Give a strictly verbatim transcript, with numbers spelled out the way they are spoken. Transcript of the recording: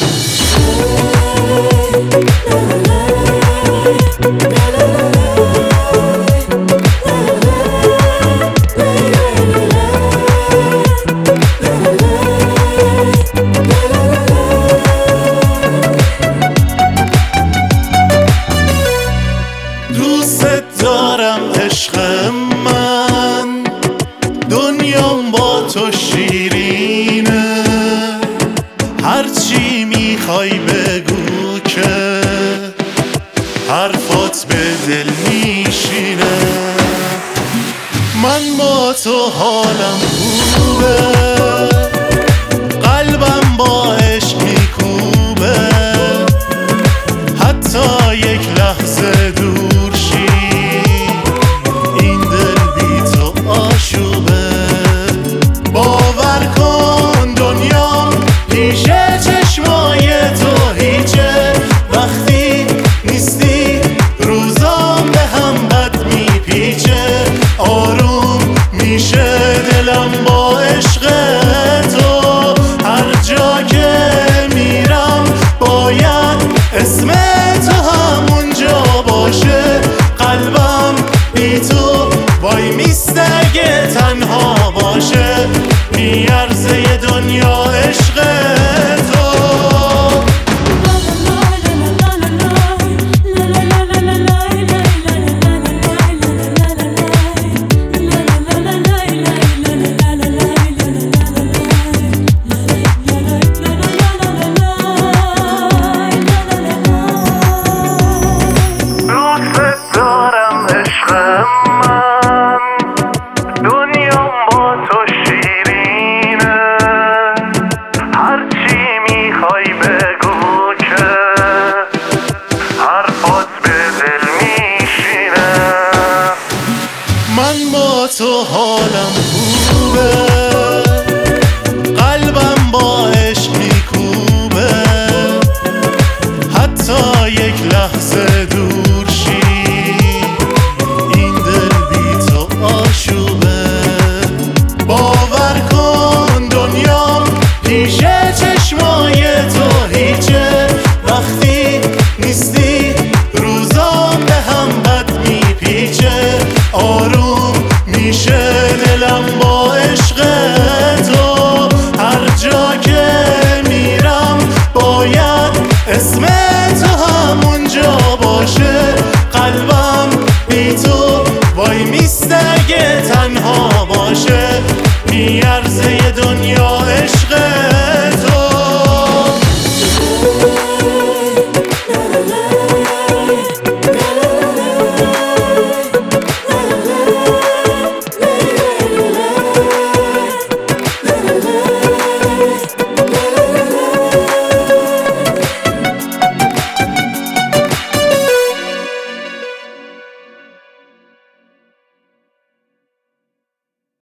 دوست دارم عشق من، دنیام با تو شیرینه، هرچی میخوای بگو که حرفات به دل میشینه. من با تو حالم خوبه، قلبم با عشق میکوبه، حتی یک لحظه دور شی این دل بی تو آشوبه. باور کن دنیام پیش چشمای تو هیچه، وقتی نیستی روزام به هم بد میپیچه، آروم میشه دلم با عشق تو، هر جا که میرم باید اسم تو همونجا باشه، قلبم بی تو وای میسته اگه تنها باشه، میارزه دنیا عشق تو. من با تو حالم